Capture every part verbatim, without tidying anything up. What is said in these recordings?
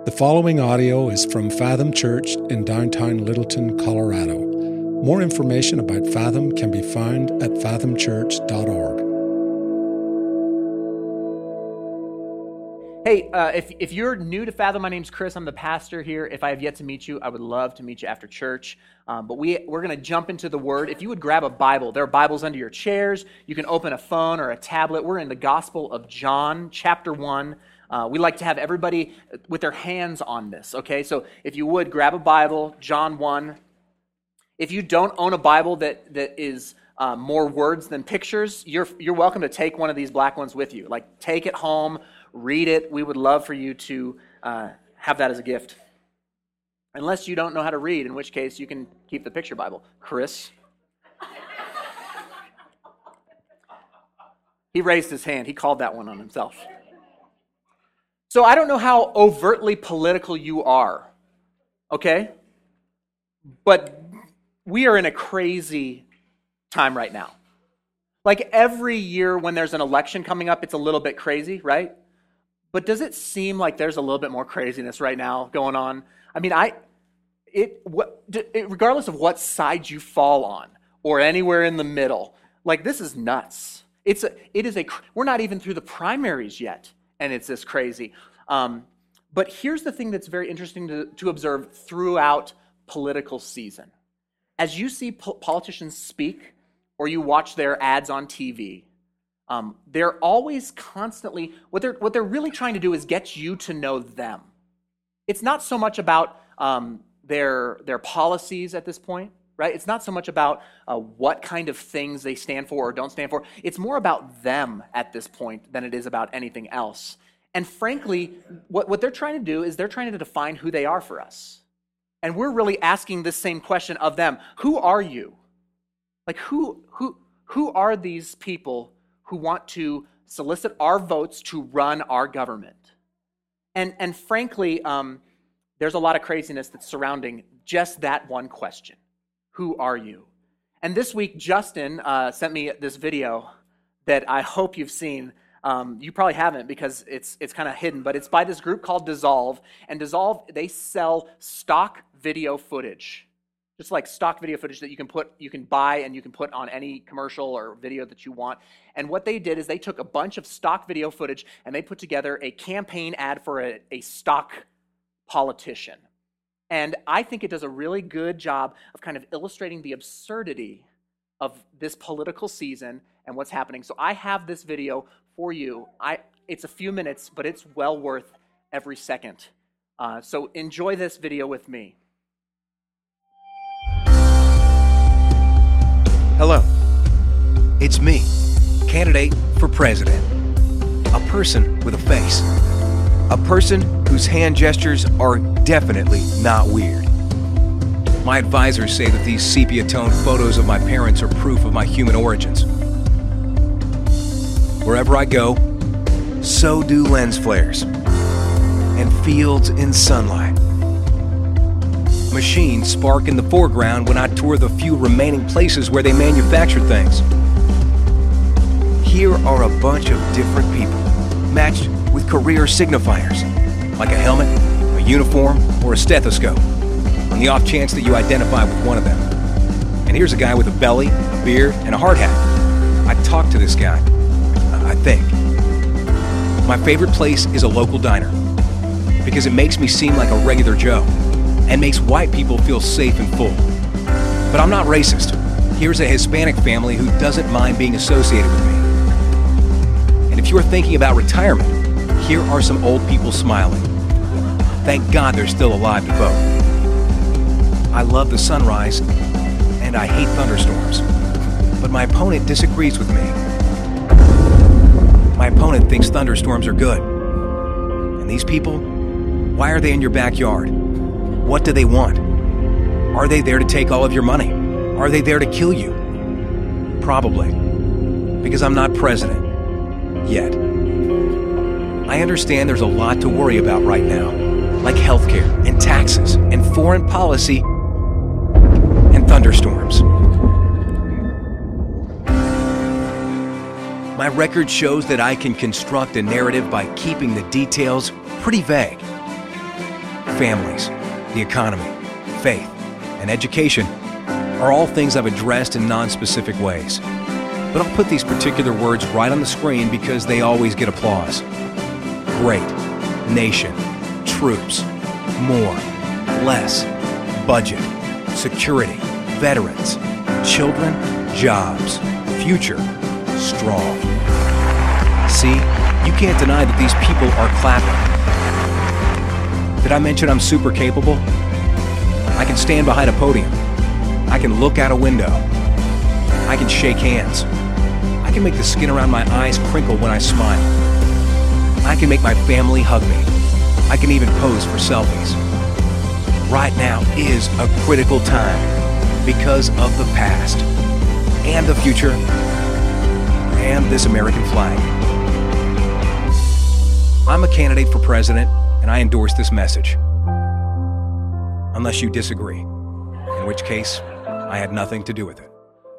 The following audio is from Fathom Church in downtown Littleton, Colorado. More information about Fathom can be found at fathom church dot org. Hey, uh, if, if you're new to Fathom, my name's Chris. I'm the pastor here. If I have yet to meet you, I would love to meet you after church. Um, but we, we're going to jump into the Word. If you would grab a Bible, there are Bibles under your chairs. You can open a phone or a tablet. We're in the Gospel of John, chapter one. Uh, we like to have everybody with their hands on this, okay? So if you would, grab a Bible, John one. If you don't own a Bible that that is uh, more words than pictures, you're you're welcome to take one of these black ones with you. Like, take it home, read it. We would love for you to uh, have that as a gift. Unless you don't know how to read, in which case you can keep the picture Bible. Chris? He raised his hand. He called that one on himself. So I don't know how overtly political you are, okay? But we are in a crazy time right now. Like, every year when there's an election coming up, it's a little bit crazy, right? But does it seem like there's a little bit more craziness right now going on? I mean, I, it, what, it, regardless of what side you fall on or anywhere in the middle, like, this is nuts. It's a, it is a, we're not even through the primaries yet, and it's this crazy. Um, but here's the thing that's very interesting to, to observe throughout political season. As you see po- politicians speak or you watch their ads on T V, um, they're always constantly, what they're, what they're really trying to do is get you to know them. It's not so much about um, their, their policies at this point, right? It's not so much about uh, what kind of things they stand for or don't stand for. It's more about them at this point than it is about anything else. And frankly, what, what they're trying to do is they're trying to define who they are for us. And we're really asking this same question of them. Who are you? Like, who, who, who are these people who want to solicit our votes to run our government? And, and frankly, um, there's a lot of craziness that's surrounding just that one question. Who are you? And this week, Justin uh, sent me this video that I hope you've seen. Um, you probably haven't because it's it's kind of hidden, but it's by this group called Dissolve. And Dissolve, they sell stock video footage, just like stock video footage that you can put, you can buy and you can put on any commercial or video that you want. And what they did is they took a bunch of stock video footage and they put together a campaign ad for a, a stock politician. And I think it does a really good job of kind of illustrating the absurdity of this political season and what's happening. So I have this video for you. I it's a few minutes, but it's well worth every second. Uh, so enjoy this video with me. Hello, it's me, candidate for president. A person with a face. A person whose hand gestures are definitely not weird. My advisors say that these sepia-toned photos of my parents are proof of my human origins. Wherever I go, so do lens flares and fields in sunlight. Machines spark in the foreground when I tour the few remaining places where they manufacture things. Here are a bunch of different people, matched with career signifiers, like a helmet, a uniform, or a stethoscope, on the off chance that you identify with one of them. And here's a guy with a belly, a beard, and a hard hat. I talked to this guy. I think. My favorite place is a local diner because it makes me seem like a regular Joe and makes white people feel safe and full. But I'm not racist. Here's a Hispanic family who doesn't mind being associated with me. And if you're thinking about retirement, here are some old people smiling. Thank God they're still alive to vote. I love the sunrise and I hate thunderstorms, but my opponent disagrees with me. My opponent thinks thunderstorms are good. And these people, why are they in your backyard? What do they want? Are they there to take all of your money? Are they there to kill you? Probably. Because I'm not president. Yet. I understand there's a lot to worry about right now, like healthcare and taxes and foreign policy and thunderstorms. My record shows that I can construct a narrative by keeping the details pretty vague. families, the economy, faith, and education are all things I've addressed in non-specific ways. But I'll put these particular words right on the screen because they always get applause. Great, nation, troops, more, less, budget, security, veterans, children, jobs, future, strong. See, you can't deny that these people are clapping. Did I mention I'm super capable? I can stand behind a podium. I can look out a window. I can shake hands. I can make the skin around my eyes crinkle when I smile. I can make my family hug me. I can even pose for selfies. Right now is a critical time because of the past and the future and this American flag. I'm a candidate for president and I endorse this message. Unless you disagree, in which case I had nothing to do with it.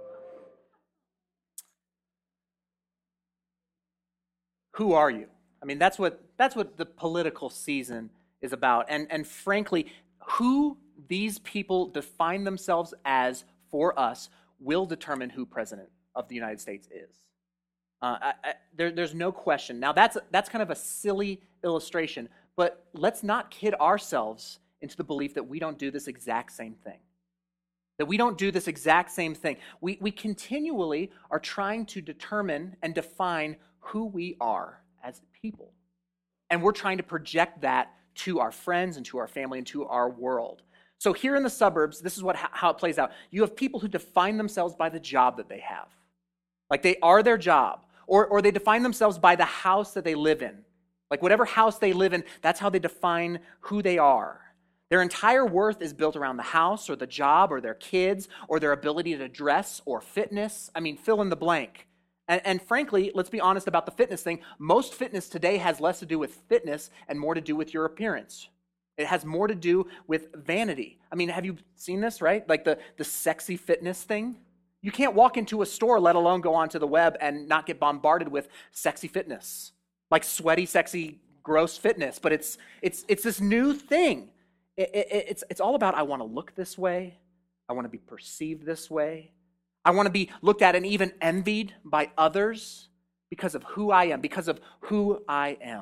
Who are you? I mean, that's what that's what the political season is about. And and frankly, who these people define themselves as for us will determine who president of the United States is. Uh, I, I, there, there's no question. Now, that's that's kind of a silly illustration, but let's not kid ourselves into the belief that we don't do this exact same thing. That we don't do this exact same thing. We, we continually are trying to determine and define who we are as people. And we're trying to project that to our friends and to our family and to our world. So here in the suburbs, this is what how it plays out. You have people who define themselves by the job that they have. Like they are their job. Or, or they define themselves by the house that they live in. Like whatever house they live in, that's how they define who they are. Their entire worth is built around the house or the job or their kids or their ability to dress or fitness. I mean, fill in the blank. And, and frankly, let's be honest about the fitness thing. Most fitness today has less to do with fitness and more to do with your appearance. It has more to do with vanity. I mean, have you seen this, right? Like the, the sexy fitness thing? You can't walk into a store, let alone go onto the web and not get bombarded with sexy fitness. Like sweaty, sexy, gross fitness. But it's it's it's this new thing. It, it, it's, it's all about, I want to look this way. I want to be perceived this way. I want to be looked at and even envied by others because of who I am, because of who I am.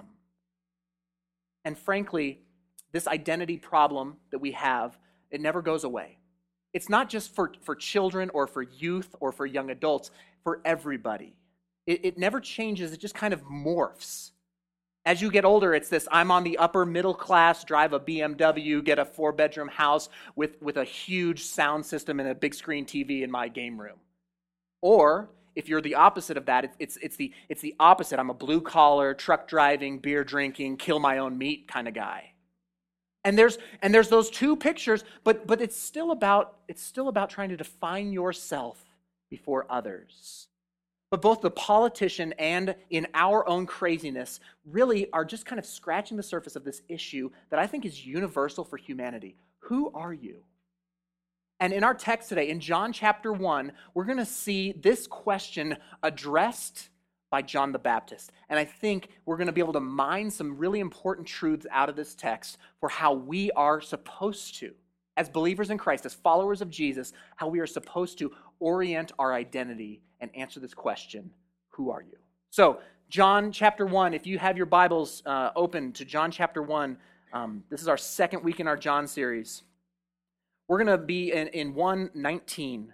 And frankly, this identity problem that we have, it never goes away. It's not just for, for children or for youth or for young adults, for everybody. It, it never changes, it just kind of morphs. As you get older, it's this, I'm on the upper middle class, drive a B M W, get a four-bedroom house with, with a huge sound system and a big screen T V in my game room. Or, if you're the opposite of that, it's, it's, the, it's the opposite. I'm a blue-collar, truck-driving, beer-drinking, kill-my-own-meat kind of guy. And there's and there's those two pictures, but but it's still about it's still about trying to define yourself before others. But both the politician and in our own craziness really are just kind of scratching the surface of this issue that I think is universal for humanity. Who are you? And in our text today, in John chapter one, we're going to see this question addressed by John the Baptist. And I think we're going to be able to mine some really important truths out of this text for how we are supposed to, as believers in Christ, as followers of Jesus, how we are supposed to orient our identity and answer this question, who are you? So, John chapter one, if you have your Bibles uh, open to John chapter one, um, this is our second week in our John series. We're going to be in, in one nineteen.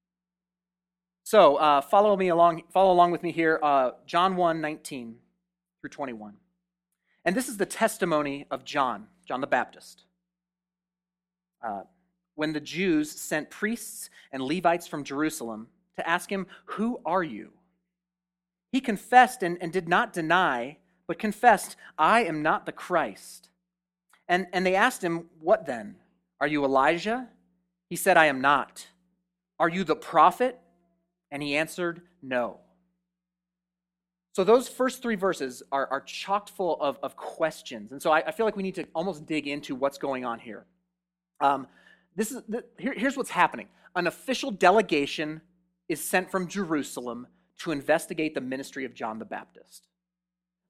So uh, follow me along. Follow along with me here. Uh, John one nineteen through twenty-one, and this is the testimony of John, John the Baptist. Uh, when the Jews sent priests and Levites from Jerusalem to ask him, "Who are you?" he confessed and, and did not deny, but confessed, "I am not the Christ." And and they asked him, "What then? Are you Elijah?" He said, "I am not." "Are you the prophet?" And he answered, "No." So those first three verses are, are chock full of, of questions. And so I, I feel like we need to almost dig into what's going on here. Um, this is the, here, here's what's happening. An official delegation is sent from Jerusalem to investigate the ministry of John the Baptist.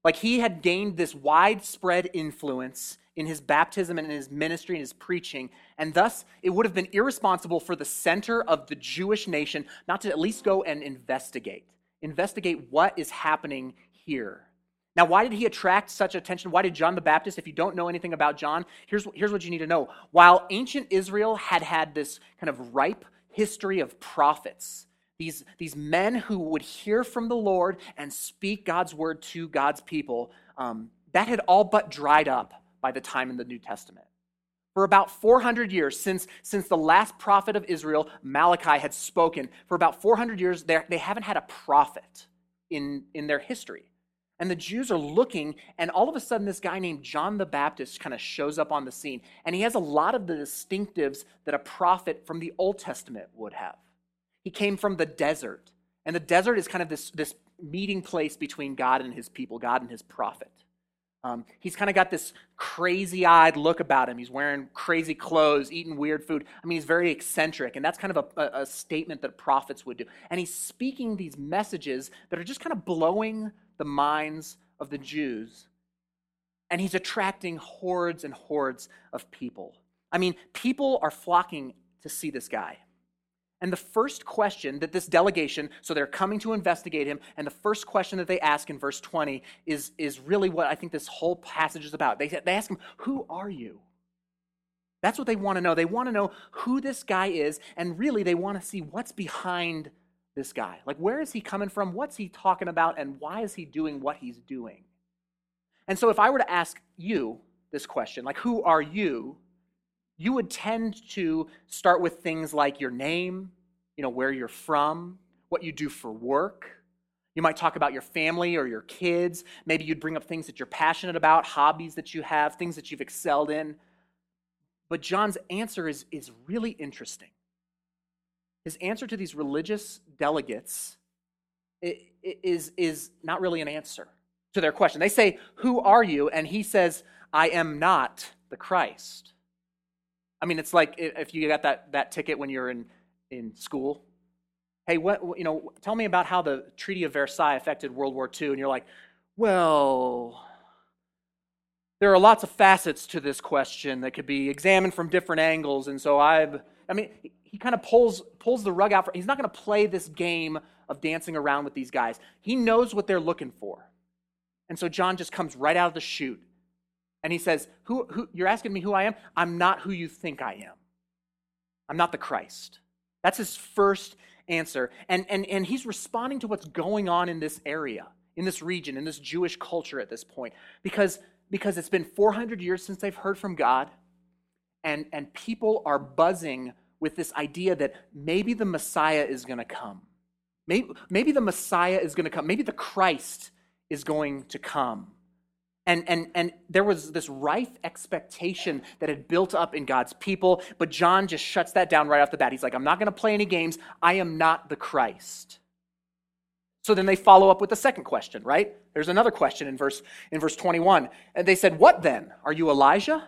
Like he had gained this widespread influence in his baptism and in his ministry and his preaching, and thus it would have been irresponsible for the center of the Jewish nation not to at least go and investigate. Investigate what is happening here. Now, why did he attract such attention? Why did John the Baptist, if you don't know anything about John, here's, here's what you need to know. While ancient Israel had had this kind of ripe history of prophets, these, these men who would hear from the Lord and speak God's word to God's people, um, that had all but dried up by the time in the New Testament. For about four hundred years, since, since the last prophet of Israel, Malachi, had spoken, for about four hundred years, they haven't had a prophet in, in their history. And the Jews are looking, and all of a sudden this guy named John the Baptist kind of shows up on the scene. And he has a lot of the distinctives that a prophet from the Old Testament would have. He came from the desert. And the desert is kind of this, this meeting place between God and his people, God and his prophet. Um, he's kind of got this crazy-eyed look about him. He's wearing crazy clothes, eating weird food. I mean, he's very eccentric, and that's kind of a, a, a statement that prophets would do. And he's speaking these messages that are just kind of blowing the minds of the Jews. And he's attracting hordes and hordes of people. I mean, people are flocking to see this guy. And the first question that this delegation, so they're coming to investigate him, and the first question that they ask in verse twenty is, is really what I think this whole passage is about. They, they ask him, who are you? That's what they want to know. They want to know who this guy is, and really they want to see what's behind this guy. Like, where is he coming from? What's he talking about? And why is he doing what he's doing? And so if I were to ask you this question, like, who are you? You would tend to start with things like your name, you know, where you're from, what you do for work. You might talk about your family or your kids. Maybe you'd bring up things that you're passionate about, hobbies that you have, things that you've excelled in. But John's answer is, is really interesting. His answer to these religious delegates is, is not really an answer to their question. They say, who are you? And he says, I am not the Christ. I mean, it's like if you got that, that ticket when you're in, in school. Hey, what you know? Tell me about how the Treaty of Versailles affected World War Two. And you're like, well, there are lots of facets to this question that could be examined from different angles. And so I've, I mean, he, he kind of pulls pulls the rug out. For, he's not going to play this game of dancing around with these guys. He knows what they're looking for. And so John just comes right out of the chute. And he says, who, who, you're asking me who I am? I'm not who you think I am. I'm not the Christ. That's his first answer. And, and, and he's responding to what's going on in this area, in this region, in this Jewish culture at this point. Because, because it's been four hundred years since they've heard from God, and, and people are buzzing with this idea that maybe the Messiah is going to come. Maybe, maybe the Messiah is going to come. Maybe the Christ is going to come. And, and, and there was this rife expectation that had built up in God's people, but John just shuts that down right off the bat. He's like, I'm not going to play any games. I am not the Christ. So then they follow up with the second question, right? There's another question in verse, in verse twenty-one. And they said, what then? Are you Elijah?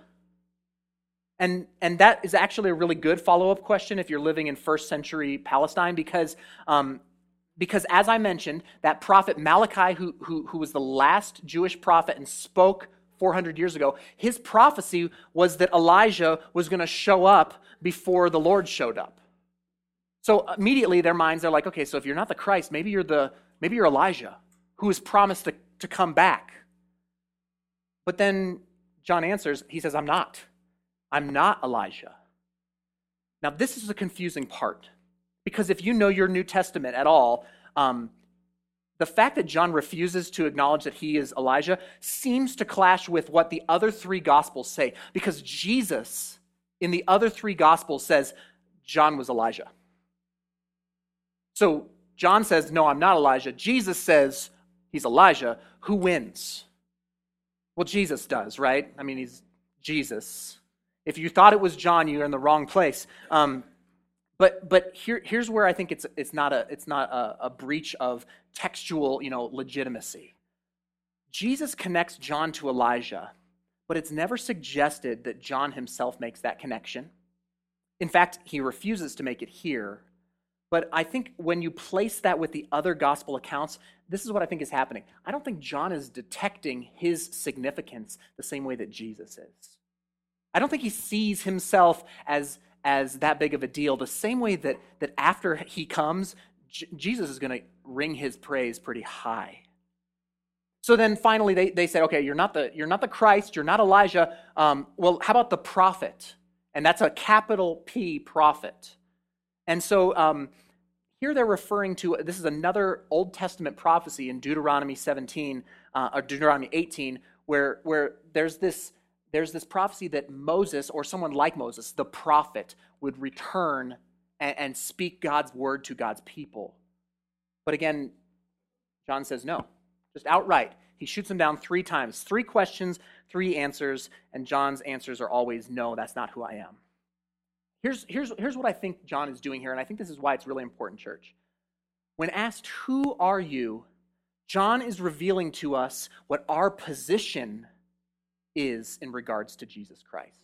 And, and that is actually a really good follow-up question if you're living in first century Palestine, because um, Because as I mentioned, that prophet Malachi, who, who, who was the last Jewish prophet and spoke four hundred years ago, his prophecy was that Elijah was going to show up before the Lord showed up. So immediately their minds are like, okay, so if you're not the Christ, maybe you're the maybe you're Elijah, who is promised to, to come back. But then John answers, he says, I'm not. I'm not Elijah. Now this is the confusing part. Because if you know your New Testament at all, um, the fact that John refuses to acknowledge that he is Elijah seems to clash with what the other three Gospels say. Because Jesus, in the other three Gospels, says John was Elijah. So John says, no, I'm not Elijah. Jesus says he's Elijah. Who wins? Well, Jesus does, right? I mean, he's Jesus. If you thought it was John, you're in the wrong place. Um, But but here here's where I think it's it's not a it's not a, a breach of textual, you know, legitimacy. Jesus connects John to Elijah, but it's never suggested that John himself makes that connection. In fact, he refuses to make it here. But I think when you place that with the other gospel accounts, this is what I think is happening. I don't think John is detecting his significance the same way that Jesus is. I don't think he sees himself as, as that big of a deal, the same way that, that after he comes, J- Jesus is going to ring his praise pretty high. So then finally they, they said, okay, you're not the, you're not the Christ, you're not Elijah. Um, well, how about the prophet? And that's a capital P, prophet. And so um, here they're referring to, this is another Old Testament prophecy in Deuteronomy seventeen, uh, or Deuteronomy eighteen, where, where there's this there's this prophecy that Moses, or someone like Moses, the prophet, would return and, and speak God's word to God's people. But again, John says no, just outright. He shoots him down three times. Three questions, three answers, and John's answers are always, no, that's not who I am. Here's, here's, here's what I think John is doing here, and I think this is why it's really important, church. When asked, who are you, John is revealing to us what our position is in regards to Jesus Christ.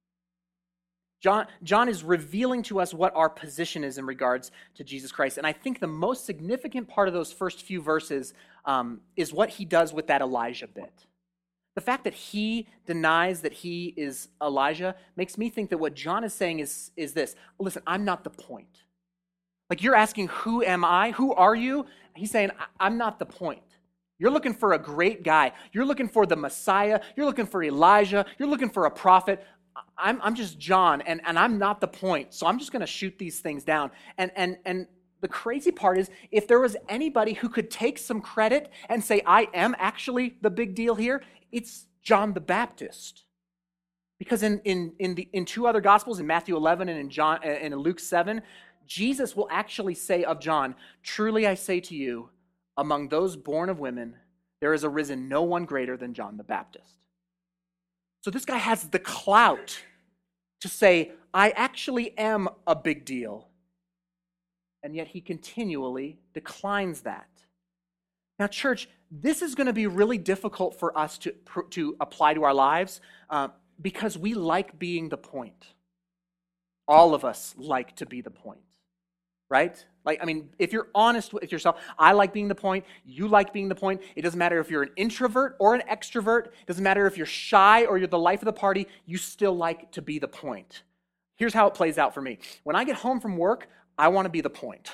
John, John is revealing to us what our position is in regards to Jesus Christ. And I think the most significant part of those first few verses um, is what he does with that Elijah bit. The fact that he denies that he is Elijah makes me think that what John is saying is, is this. Listen, I'm not the point. Like, you're asking, who am I? Who are you? He's saying, I'm not the point. You're looking for a great guy. You're looking for the Messiah. You're looking for Elijah. You're looking for a prophet. I'm, I'm just John, and, and I'm not the point. So I'm just going to shoot these things down. And, and, and the crazy part is, if there was anybody who could take some credit and say, I am actually the big deal here, it's John the Baptist. Because in, in, in, the, in two other Gospels, in Matthew eleven and in, John, and in Luke seven, Jesus will actually say of John, truly I say to you, among those born of women, there has arisen no one greater than John the Baptist. So this guy has the clout to say, I actually am a big deal. And yet he continually declines that. Now, church, this is going to be really difficult for us to, to apply to our lives uh, because we like being the point. All of us like to be the point, right? Like, I mean, if you're honest with yourself, I like being the point, you like being the point. It doesn't matter if you're an introvert or an extrovert. It doesn't matter if you're shy or you're the life of the party. You still like to be the point. Here's how it plays out for me. When I get home from work, I want to be the point.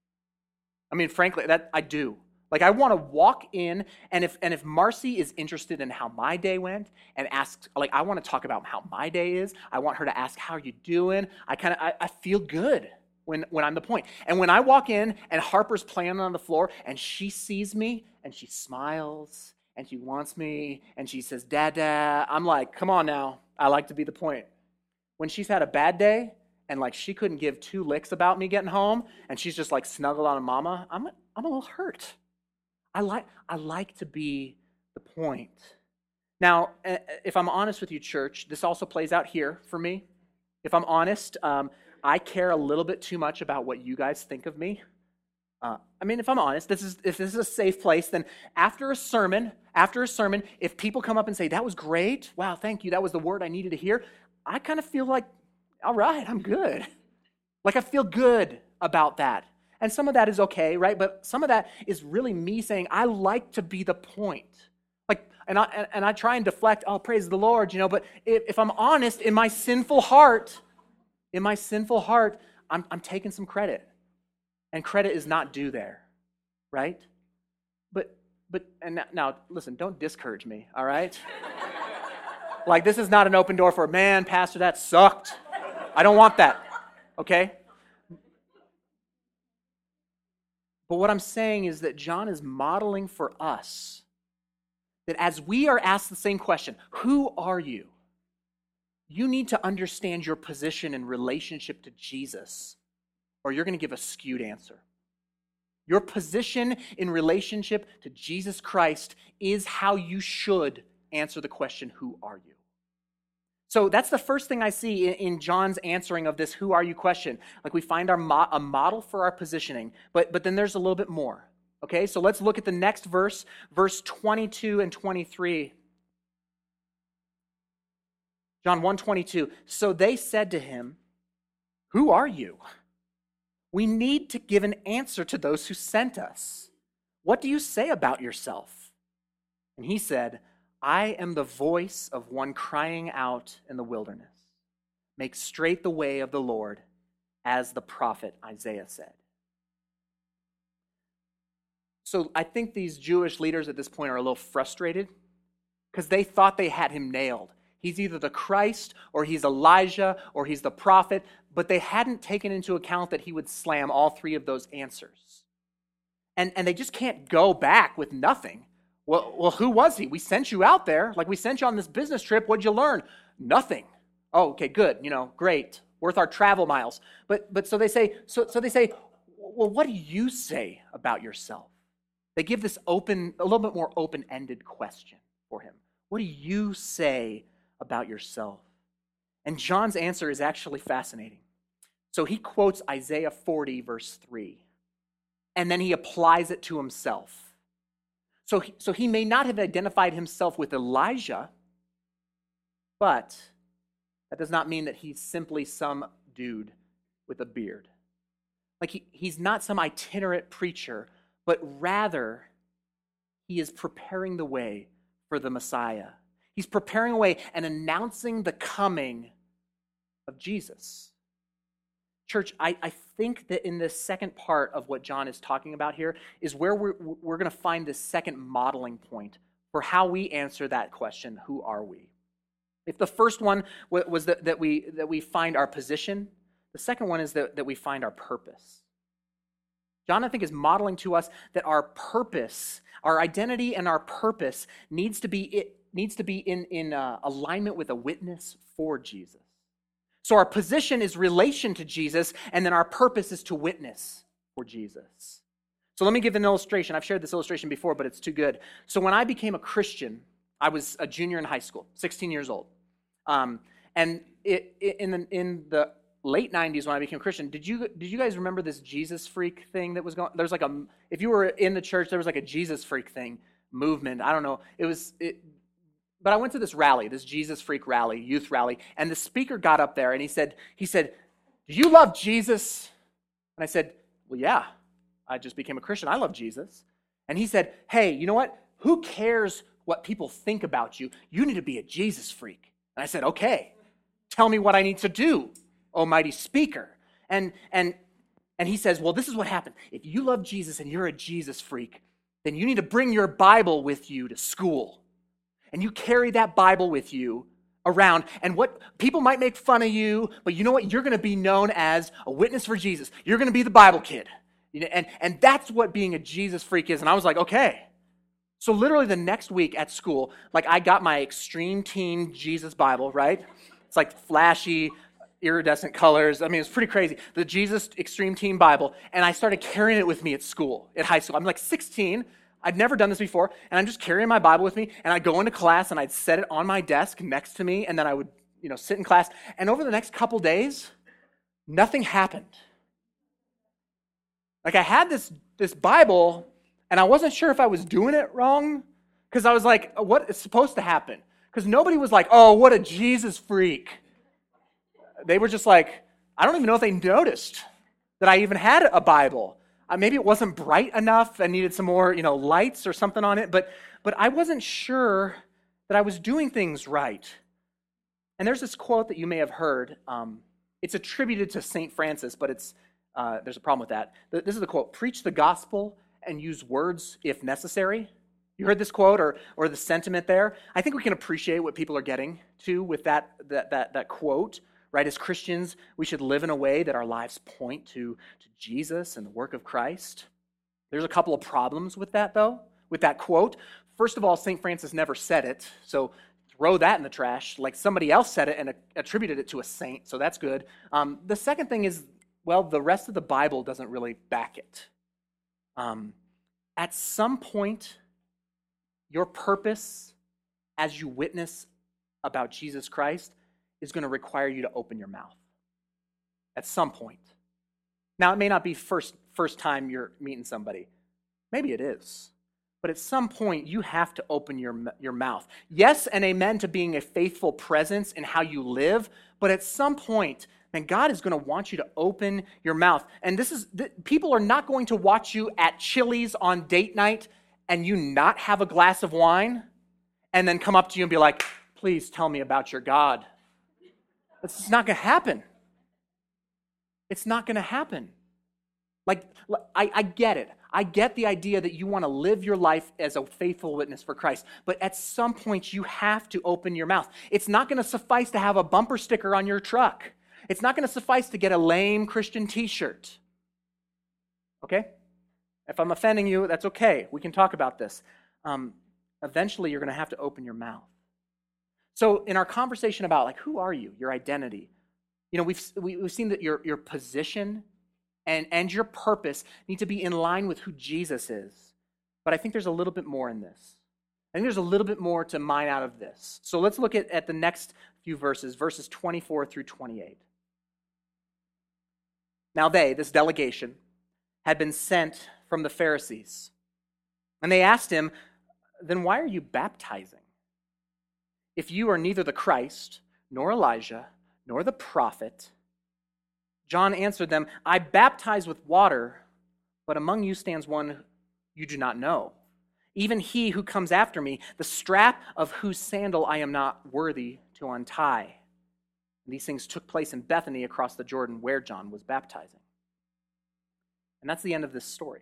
I mean, frankly, that I do. Like, I want to walk in, and if and if Marcy is interested in how my day went and asks, like, I want to talk about how my day is. I want her to ask, how are you doing? I kind of, I, I feel good when, when I'm the point. And when I walk in and Harper's playing on the floor and she sees me and she smiles and she wants me and she says, Dada, I'm like, come on now. I like to be the point. When she's had a bad day and, like, she couldn't give two licks about me getting home and she's just, like, snuggled on a mama, I'm, I'm a little hurt. I like I like to be the point. Now, if I'm honest with you, church, this also plays out here for me. If I'm honest, um, I care a little bit too much about what you guys think of me. Uh, I mean, if I'm honest, this is if this is a safe place, then after a sermon, after a sermon, if people come up and say, that was great, wow, thank you, that was the word I needed to hear, I kind of feel like, all right, I'm good. Like, I feel good about that. And some of that is okay, right? But some of that is really me saying, I like to be the point. Like, and I and I try and deflect, oh, praise the Lord, you know, but if, if I'm honest, in my sinful heart, in my sinful heart, I'm I'm taking some credit. And credit is not due there, right? But but and now, now listen, don't discourage me, all right? Like, this is not an open door for, man, pastor, that sucked. I don't want that, okay? But what I'm saying is that John is modeling for us that as we are asked the same question, who are you? You need to understand your position in relationship to Jesus, or you're going to give a skewed answer. Your position in relationship to Jesus Christ is how you should answer the question, who are you? So that's the first thing I see in John's answering of this who are you question. Like, we find our mo- a model for our positioning, but, but then there's a little bit more. Okay, so let's look at the next verse, verse twenty-two and twenty-three. John one twenty-two. So they said to him, who are you? We need to give an answer to those who sent us. What do you say about yourself? And he said, I am the voice of one crying out in the wilderness. Make straight the way of the Lord, as the prophet Isaiah said. So I think these Jewish leaders at this point are a little frustrated because they thought they had him nailed. He's either the Christ, or he's Elijah, or he's the prophet, but they hadn't taken into account that he would slam all three of those answers. And, and they just can't go back with nothing. Well, well, who was he? We sent you out there. Like, we sent you on this business trip. What'd you learn? Nothing. Oh, okay, good. You know, great. Worth our travel miles. But but so they say, so, so they say, well, what do you say about yourself? They give this open, a little bit more open-ended question for him. What do you say about yourself? And John's answer is actually fascinating. So he quotes Isaiah forty, verse three, and then he applies it to himself. So he, so he may not have identified himself with Elijah, but that does not mean that he's simply some dude with a beard. Like he, he's not some itinerant preacher, but rather he is preparing the way for the Messiah. He's preparing a way and announcing the coming of Jesus. Church, I, I think that in this second part of what John is talking about here is where we're, we're going to find this second modeling point for how we answer that question, who are we? If the first one was that, that, we, that we find our position, the second one is that, that we find our purpose. John, I think, is modeling to us that our purpose, our identity and our purpose needs to be, it needs to be in, in uh, alignment with a witness for Jesus. So our position is relation to Jesus, and then our purpose is to witness for Jesus. So let me give an illustration. I've shared this illustration before, but it's too good. So when I became a Christian, I was a junior in high school, sixteen years old. Um, and it, it, in, the, in the late nineties when I became a Christian, did you did you guys remember this Jesus freak thing that was going? There was like a, if you were in the church, there was like a Jesus freak thing, movement. I don't know. It was, it, but I went to this rally, this Jesus freak rally, youth rally, and the speaker got up there and he said, he said, do you love Jesus? And I said, well, yeah, I just became a Christian. I love Jesus. And he said, hey, you know what? Who cares what people think about you? You need to be a Jesus freak. And I said, okay, tell me what I need to do, almighty speaker. And and and he says, well, this is what happened. If you love Jesus and you're a Jesus freak, then you need to bring your Bible with you to school. And you carry that Bible with you around. And what people might make fun of you, but you know what? You're going to be known as a witness for Jesus. You're going to be the Bible kid. And, and that's what being a Jesus freak is. And I was like, okay. So literally the next week at school, like I got my Extreme Teen Jesus Bible, right? It's like flashy, iridescent colors. I mean, it's pretty crazy. The Jesus Extreme Teen Bible. And I started carrying it with me at school, at high school. I'm like sixteen. I'd never done this before. And I'm just carrying my Bible with me. And I'd go into class and I'd set it on my desk next to me. And then I would, you know, sit in class. And over the next couple days, nothing happened. Like I had this, this Bible, and I wasn't sure if I was doing it wrong, because I was like, what is supposed to happen? Because nobody was like, oh, what a Jesus freak. They were just like, I don't even know if they noticed that I even had a Bible. Uh, maybe it wasn't bright enough and needed some more, you know, lights or something on it, but but I wasn't sure that I was doing things right. And there's this quote that you may have heard. Um, it's attributed to Saint Francis, but it's uh, there's a problem with that. This is the quote: "Preach the gospel and use words if necessary." You heard this quote or or the sentiment there? I think we can appreciate what people are getting to with that that that that quote. Right? As Christians, we should live in a way that our lives point to, to Jesus and the work of Christ. There's a couple of problems with that, though, with that quote. First of all, Saint Francis never said it, so throw that in the trash. Like somebody else said it and attributed it to a saint, so that's good. Um, the second thing is, well, the rest of the Bible doesn't really back it. Um, at some point, your purpose as you witness about Jesus Christ is going to require you to open your mouth at some point. Now, it may not be first first time you're meeting somebody. Maybe it is. But at some point, you have to open your, your mouth. Yes and amen to being a faithful presence in how you live, but at some point, And God is going to want you to open your mouth. And this is, th- people are not going to watch you at Chili's on date night and you not have a glass of wine and then come up to you and be like, please tell me about your God. It's not going to happen. It's not going to happen. Like, I, I get it. I get the idea that you want to live your life as a faithful witness for Christ. But at some point, you have to open your mouth. It's not going to suffice to have a bumper sticker on your truck. It's not going to suffice to get a lame Christian t-shirt. Okay? If I'm offending you, that's okay. We can talk about this. Um, eventually, you're going to have to open your mouth. So in our conversation about, like, who are you, your identity, you know, we've we, we've seen that your, your position and, and your purpose need to be in line with who Jesus is. But I think there's a little bit more in this. I think there's a little bit more to mine out of this. So let's look at, at the next few verses, verses twenty-four through twenty-eight. Now they, this delegation, had been sent from the Pharisees. And they asked him, then why are you baptizing? If you are neither the Christ, nor Elijah, nor the prophet. John answered them, I baptize with water, but among you stands one you do not know. Even he who comes after me, the strap of whose sandal I am not worthy to untie. These things took place in Bethany across the Jordan where John was baptizing. And that's the end of this story.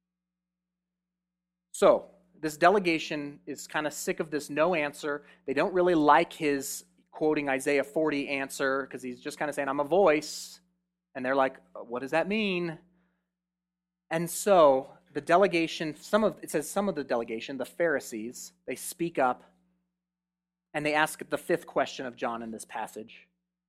So, this delegation is kind of sick of this no answer. They don't really like his quoting Isaiah forty answer because he's just kind of saying, I'm a voice. And they're like, what does that mean? And so the delegation, some of it says some of the delegation, the Pharisees, they speak up and they ask the fifth question of John in this passage.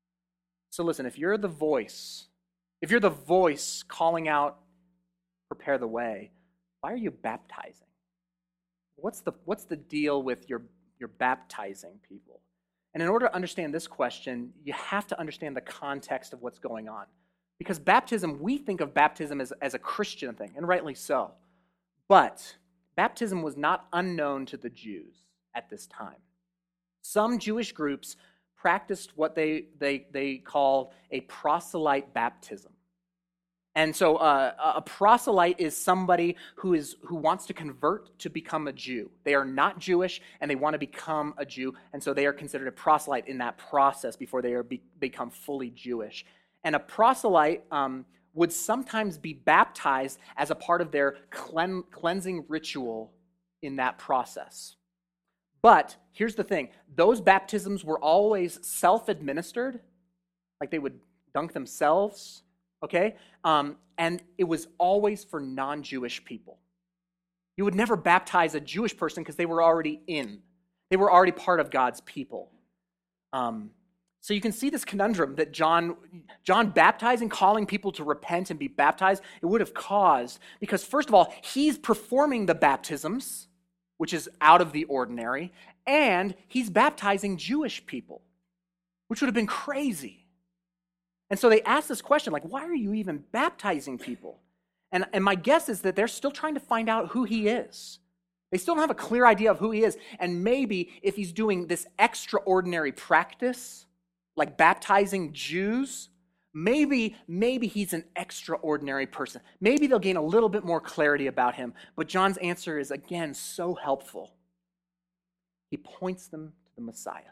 So listen, if you're the voice, if you're the voice calling out, prepare the way, why are you baptizing? What's the what's the deal with your, your baptizing people? And in order to understand this question, you have to understand the context of what's going on. Because baptism, we think of baptism as, as a Christian thing, and rightly so. But baptism was not unknown to the Jews at this time. Some Jewish groups practiced what they, they, they call a proselyte baptism. And so uh, a proselyte is somebody who is who wants to convert to become a Jew. They are not Jewish, and they want to become a Jew, and so they are considered a proselyte in that process before they are be, become fully Jewish. And a proselyte um, would sometimes be baptized as a part of their clean, cleansing ritual in that process. But here's the thing. Those baptisms were always self-administered, like they would dunk themselves, okay? Um, and it was always for non-Jewish people. You would never baptize a Jewish person because they were already in. They were already part of God's people. Um, so you can see this conundrum that John, John baptizing, calling people to repent and be baptized, it would have caused, because first of all, he's performing the baptisms, which is out of the ordinary, and he's baptizing Jewish people, which would have been crazy. And so they asked this question, like, why are you even baptizing people? And, and my guess is that they're still trying to find out who he is. They still don't have a clear idea of who he is. And maybe if he's doing this extraordinary practice, like baptizing Jews, maybe, maybe he's an extraordinary person. Maybe they'll gain a little bit more clarity about him. But John's answer is, again, so helpful. He points them to the Messiah.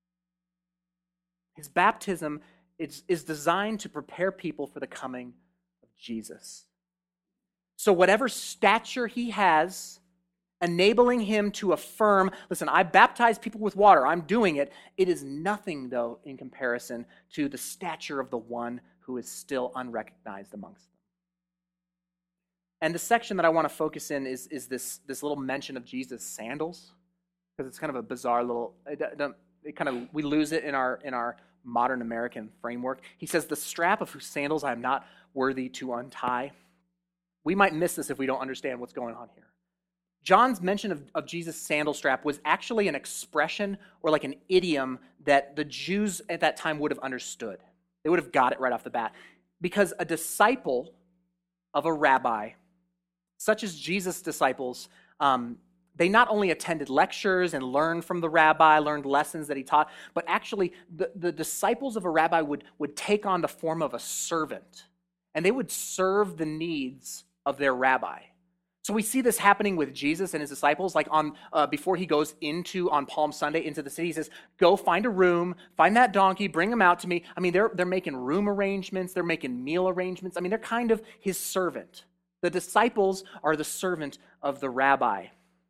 His baptism is, is designed to prepare people for the coming of Jesus. So whatever stature he has, enabling him to affirm, listen, I baptize people with water, I'm doing it. It is nothing, though, in comparison to the stature of the one who is still unrecognized amongst them. And the section that I want to focus in is, is this, this little mention of Jesus' sandals, because it's kind of a bizarre little, it, it kind of, we lose it in our, in our modern American framework. He says, the strap of whose sandals I am not worthy to untie. We might miss this if we don't understand what's going on here. John's mention of, of Jesus' sandal strap was actually an expression or like an idiom that the Jews at that time would have understood. They would have got it right off the bat. Because a disciple of a rabbi, such as Jesus' disciples, um, they not only attended lectures and learned from the rabbi, learned lessons that he taught, but actually the, the disciples of a rabbi would, would take on the form of a servant, and they would serve the needs of their rabbi. So we see this happening with Jesus and his disciples, like on uh, before he goes into, on Palm Sunday, into the city. He says, go find a room, find that donkey, bring him out to me. I mean, they're, they're making room arrangements, they're making meal arrangements. I mean, they're kind of his servant. The disciples are the servant of the rabbi.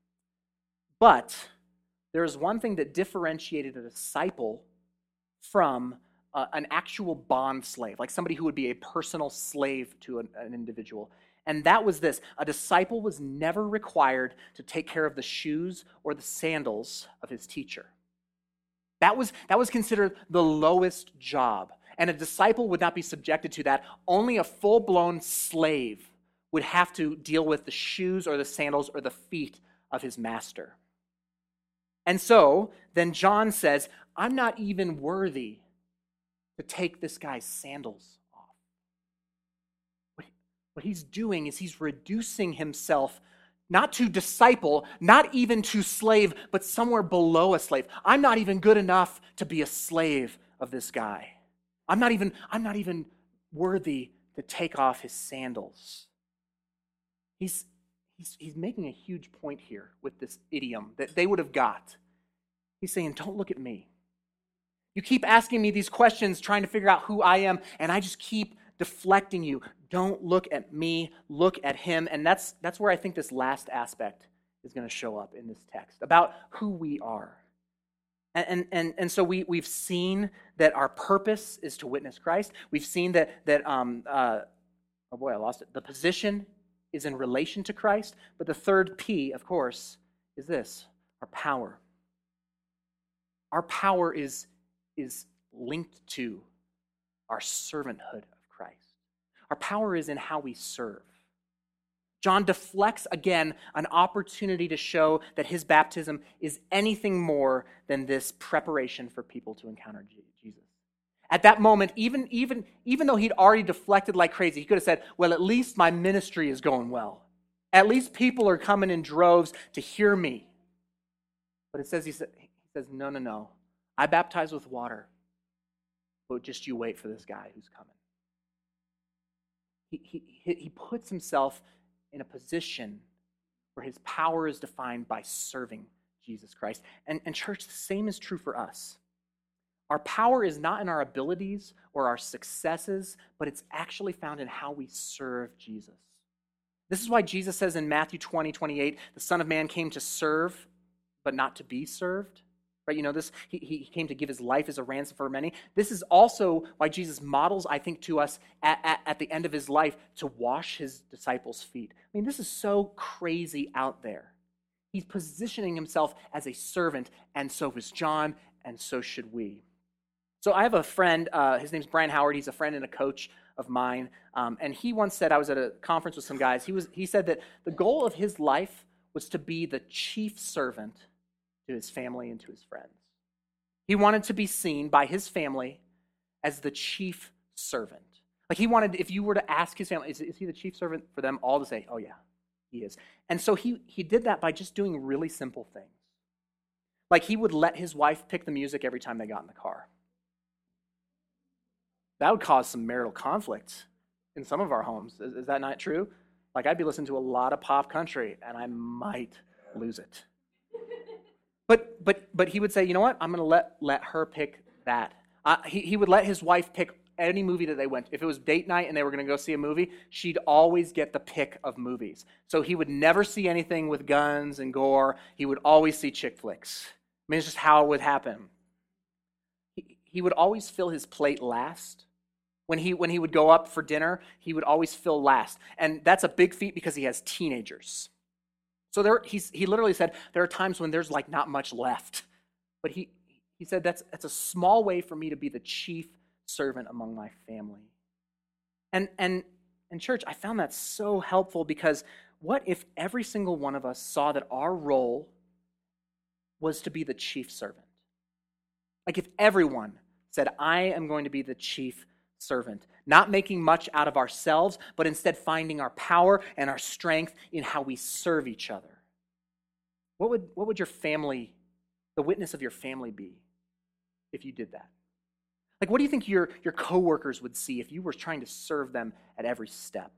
But there's one thing that differentiated a disciple from uh, an actual bond slave, like somebody who would be a personal slave to an, an individual. And that was this: a disciple was never required to take care of the shoes or the sandals of his teacher. That was, that was considered the lowest job. And a disciple would not be subjected to that. Only a full-blown slave would have to deal with the shoes or the sandals or the feet of his master. And so, then John says, I'm not even worthy to take this guy's sandals off. What, what he's doing is he's reducing himself not to disciple, not even to slave, but somewhere below a slave. I'm not even good enough to be a slave of this guy. I'm not even, I'm not even worthy to take off his sandals. He's, he's, he's making a huge point here with this idiom that they would have got. He's saying, don't look at me. You keep asking me these questions, trying to figure out who I am, and I just keep deflecting you. Don't look at me, look at him. And that's, that's where I think this last aspect is going to show up in this text, about who we are. And, and, and, and so we, we've seen that our purpose is to witness Christ. We've seen that, that um, uh, oh boy, I lost it. The position is in relation to Christ. But the third P, of course, is this: our power. Our power is, is linked to our servanthood of Christ. Our power is in how we serve. John deflects, again, an opportunity to show that his baptism is anything more than this preparation for people to encounter Jesus. At that moment, even, even, even though he'd already deflected like crazy, he could have said, well, at least my ministry is going well. At least people are coming in droves to hear me. But it says, he, sa- he says, no, no, no. I baptize with water, but just you wait for this guy who's coming. He, he, he puts himself in a position where his power is defined by serving Jesus Christ. And, and church, the same is true for us. Our power is not in our abilities or our successes, but it's actually found in how we serve Jesus. This is why Jesus says in Matthew twenty, twenty-eight, the Son of Man came to serve, but not to be served. Right? You know this, he, he came to give his life as a ransom for many. This is also why Jesus models, I think, to us at, at, at the end of his life to wash his disciples' feet. I mean, this is so crazy out there. He's positioning himself as a servant, and so is John, and so should we. So I have a friend, uh, his name's Brian Howard. He's a friend and a coach of mine, um, and he once said, I was at a conference with some guys, he was he said that the goal of his life was to be the chief servant to his family and to his friends. He wanted to be seen by his family as the chief servant. Like he wanted, if you were to ask his family, is, is he the chief servant, for them all to say, oh yeah, he is. And so he, he did that by just doing really simple things. Like he would let his wife pick the music every time they got in the car. That would cause some marital conflict in some of our homes. Is, is that not true? Like I'd be listening to a lot of pop country and I might lose it. But but but he would say, you know what? I'm going to let let her pick that. Uh, he, he would let his wife pick any movie that they went. If it was date night and they were going to go see a movie, she'd always get the pick of movies. So he would never see anything with guns and gore. He would always see chick flicks. I mean, it's just how it would happen. He, he would always fill his plate last. When he when he would go up for dinner, he would always fill last. And that's a big feat because he has teenagers. So there, he's, he literally said, there are times when there's like not much left. But he, he said, that's, that's a small way for me to be the chief servant among my family. And, and, and church, I found that so helpful because what if every single one of us saw that our role was to be the chief servant? Like if everyone said, I am going to be the chief servant, not making much out of ourselves, but instead finding our power and our strength in how we serve each other. What would, what would your family, the witness of your family be if you did that? Like, what do you think your, your coworkers would see if you were trying to serve them at every step?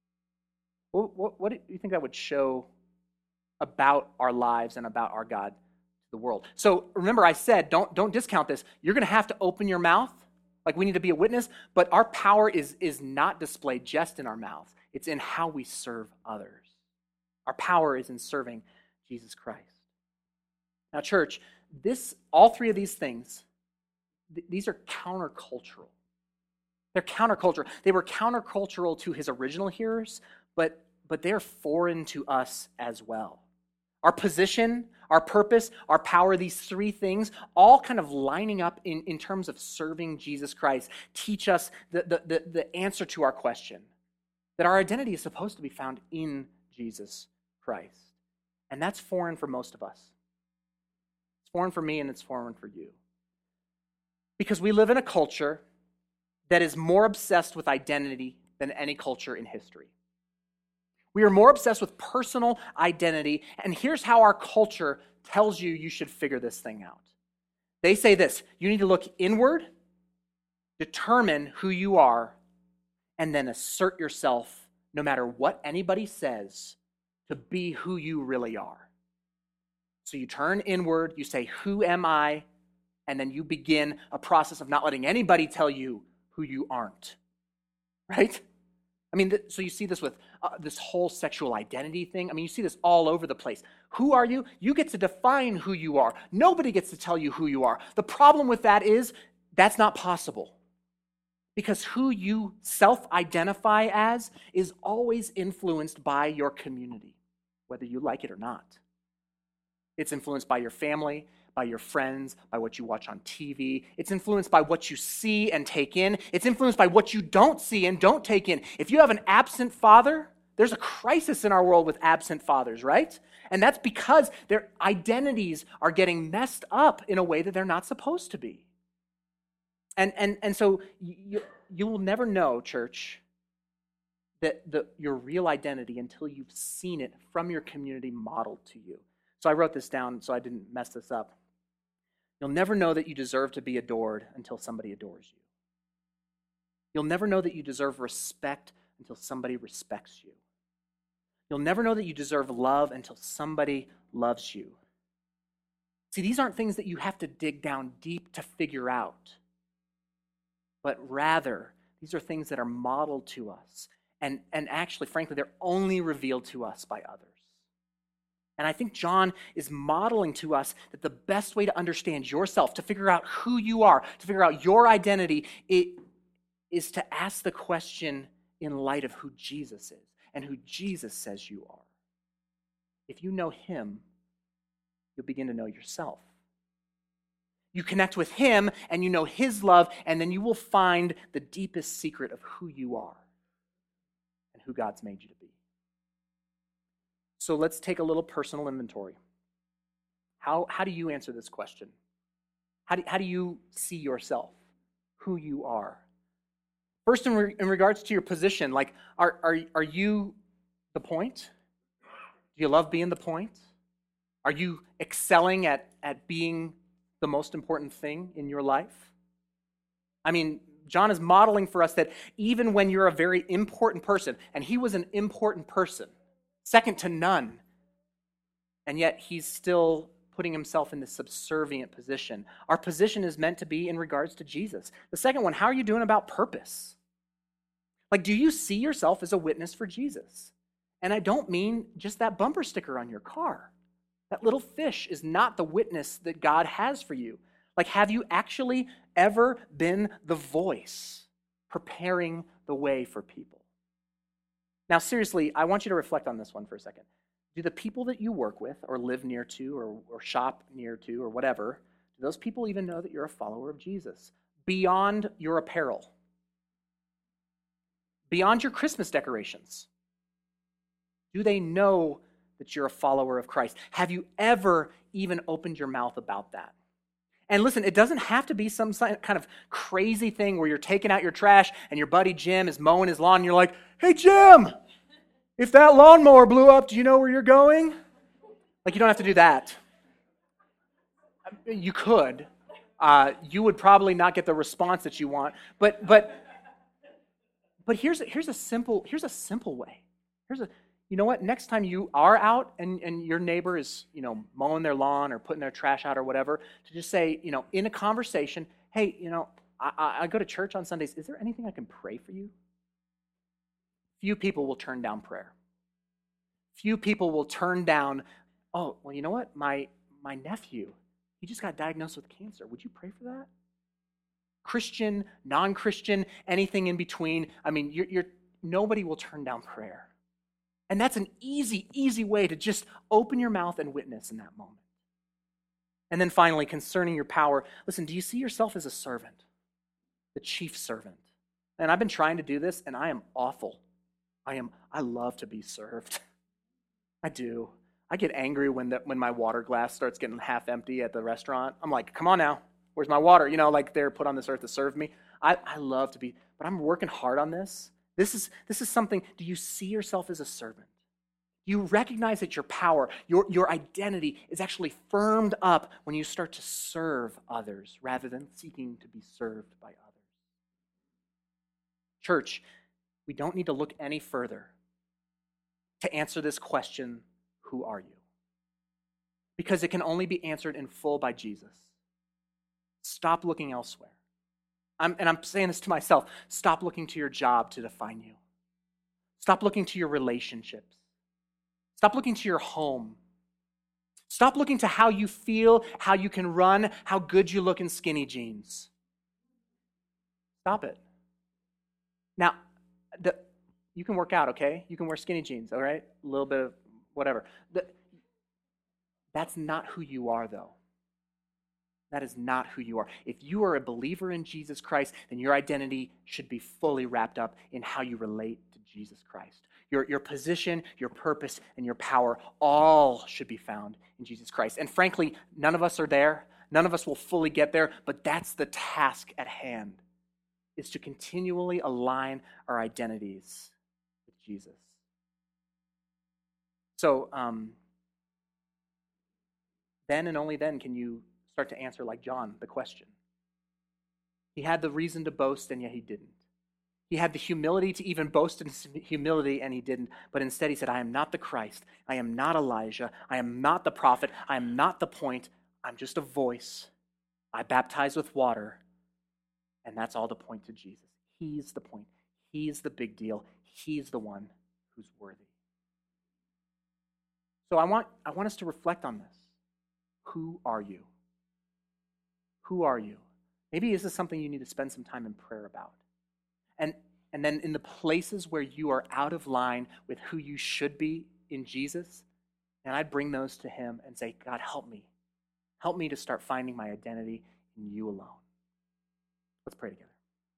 What, what, what do you think that would show about our lives and about our God to the world? So remember, I said, don't, don't discount this. You're going to have to open your mouth. Like, we need to be a witness, but our power is, is not displayed just in our mouths. It's in how we serve others. Our power is in serving Jesus Christ. Now, church, this, all three of these things, th- these are countercultural. They're countercultural. They were countercultural to his original hearers, but, but they're foreign to us as well. Our position, our purpose, our power, these three things, all kind of lining up in, in terms of serving Jesus Christ, teach us the, the, the, the answer to our question, that our identity is supposed to be found in Jesus Christ. And that's foreign for most of us. It's foreign for me and it's foreign for you. Because we live in a culture that is more obsessed with identity than any culture in history. We are more obsessed with personal identity, and here's how our culture tells you you should figure this thing out. They say this: you need to look inward, determine who you are, and then assert yourself, no matter what anybody says, to be who you really are. So you turn inward, you say, who am I? And then you begin a process of not letting anybody tell you who you aren't. Right? I mean, th- so you see this with uh, this whole sexual identity thing. I mean, you see this all over the place. Who are you? You get to define who you are. Nobody gets to tell you who you are. The problem with that is that's not possible. Because who you self-identify as is always influenced by your community, whether you like it or not. It's influenced by your family, by your friends, by what you watch on T V. It's influenced by what you see and take in. It's influenced by what you don't see and don't take in. If you have an absent father, there's a crisis in our world with absent fathers, right? And that's because their identities are getting messed up in a way that they're not supposed to be. And and and so you, you will never know, church, that the, your real identity until you've seen it from your community modeled to you. So I wrote this down so I didn't mess this up. You'll never know that you deserve to be adored until somebody adores you. You'll never know that you deserve respect until somebody respects you. You'll never know that you deserve love until somebody loves you. See, these aren't things that you have to dig down deep to figure out, but rather, these are things that are modeled to us. And, and actually, frankly, they're only revealed to us by others. And I think John is modeling to us that the best way to understand yourself, to figure out who you are, to figure out your identity, it is to ask the question in light of who Jesus is and who Jesus says you are. If you know him, you'll begin to know yourself. You connect with him and you know his love, and then you will find the deepest secret of who you are and who God's made you to be. So let's take a little personal inventory. How, how do you answer this question? How do, how do you see yourself, who you are? First, in, re, in regards to your position, like, are, are, are you the point? Do you love being the point? Are you excelling at, at being the most important thing in your life? I mean, John is modeling for us that even when you're a very important person, and he was an important person, second to none, and yet he's still putting himself in this subservient position. Our position is meant to be in regards to Jesus. The second one, how are you doing about purpose? Like, do you see yourself as a witness for Jesus? And I don't mean just that bumper sticker on your car. That little fish is not the witness that God has for you. Like, have you actually ever been the voice preparing the way for people? Now, seriously, I want you to reflect on this one for a second. Do the people that you work with or live near to or, or shop near to or whatever, do those people even know that you're a follower of Jesus? Beyond your apparel. Beyond your Christmas decorations. Do they know that you're a follower of Christ? Have you ever even opened your mouth about that? And listen, it doesn't have to be some kind of crazy thing where you're taking out your trash and your buddy Jim is mowing his lawn and you're like, hey, Jim, if that lawnmower blew up, do you know where you're going? Like, you don't have to do that. You could. Uh, you would probably not get the response that you want. But but but here's a, here's a simple here's a simple way. Here's a you know what? Next time you are out and, and your neighbor is, you know, mowing their lawn or putting their trash out or whatever, to just say, you know, in a conversation, hey, you know, I, I, I go to church on Sundays. Is there anything I can pray for you? Few people will turn down prayer. Few people will turn down, oh, well, you know what? My my nephew, he just got diagnosed with cancer. Would you pray for that? Christian, non-Christian, anything in between. I mean, you're, you're nobody will turn down prayer. And that's an easy, easy way to just open your mouth and witness in that moment. And then finally, concerning your power, listen, do you see yourself as a servant? The chief servant. And I've been trying to do this, and I am awful. I am. I love to be served. I do. I get angry when the, when my water glass starts getting half empty at the restaurant. I'm like, come on now, where's my water? You know, like they're put on this earth to serve me. I, I love to be, but I'm working hard on this. This is this is something, do you see yourself as a servant? You recognize that your power, your, your identity is actually firmed up when you start to serve others rather than seeking to be served by others. Church, we don't need to look any further to answer this question, who are you? Because it can only be answered in full by Jesus. Stop looking elsewhere. I'm, and I'm saying this to myself. Stop looking to your job to define you. Stop looking to your relationships. Stop looking to your home. Stop looking to how you feel, how you can run, how good you look in skinny jeans. Stop it. Now, the, you can work out, okay? You can wear skinny jeans, all right? A little bit of whatever. The, that's not who you are, though. That is not who you are. If you are a believer in Jesus Christ, then your identity should be fully wrapped up in how you relate to Jesus Christ. Your, your position, your purpose, and your power all should be found in Jesus Christ. And frankly, none of us are there. None of us will fully get there, but that's the task at hand, is to continually align our identities with Jesus. So um, then and only then can you start to answer like John the question. He had the reason to boast, and yet he didn't. He had the humility to even boast in humility, and he didn't. But instead he said, I am not the Christ. I am not Elijah. I am not the prophet. I am not the point. I'm just a voice. I baptize with water. And that's all to point to Jesus. He's the point. He's the big deal. He's the one who's worthy. So I want, I want us to reflect on this. Who are you? Who are you? Maybe this is something you need to spend some time in prayer about. And, and then in the places where you are out of line with who you should be in Jesus, and I'd bring those to him and say, God, help me. Help me to start finding my identity in you alone. Let's pray together.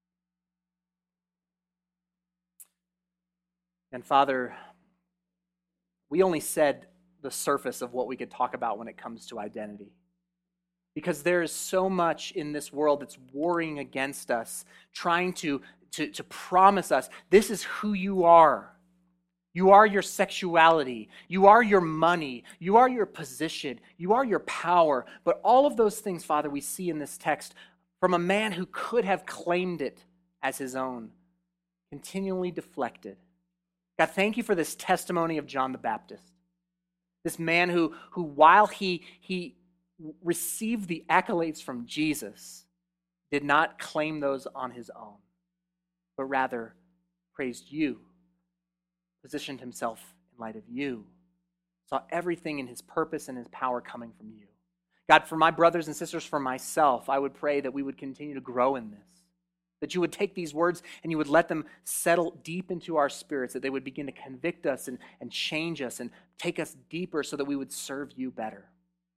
And Father, we only said the surface of what we could talk about when it comes to identity. Because there is so much in this world that's warring against us, trying to, to, to promise us, this is who you are. You are your sexuality. You are your money. You are your position. You are your power. But all of those things, Father, we see in this text from a man who could have claimed it as his own, continually deflected. God, thank you for this testimony of John the Baptist. This man who, who while he, he received the accolades from Jesus, did not claim those on his own, but rather praised you, positioned himself in light of you, saw everything in his purpose and his power coming from you. God, for my brothers and sisters, for myself, I would pray that we would continue to grow in this, that you would take these words and you would let them settle deep into our spirits, that they would begin to convict us and, and change us and take us deeper so that we would serve you better.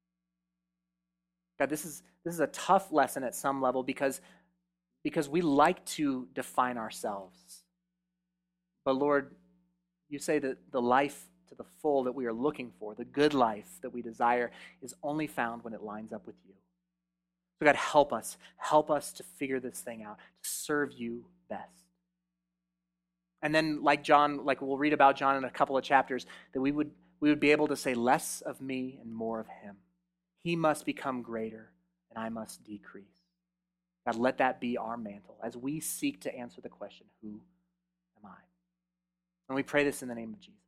God, this is this is a tough lesson at some level because, because we like to define ourselves. But Lord, you say that the life to the full that we are looking for, the good life that we desire, is only found when it lines up with you. So God, help us. Help us to figure this thing out, to serve you best. And then like John, like we'll read about John in a couple of chapters, that we would we would be able to say less of me and more of him. He must become greater and I must decrease. God, let that be our mantle as we seek to answer the question, who am I? And we pray this in the name of Jesus.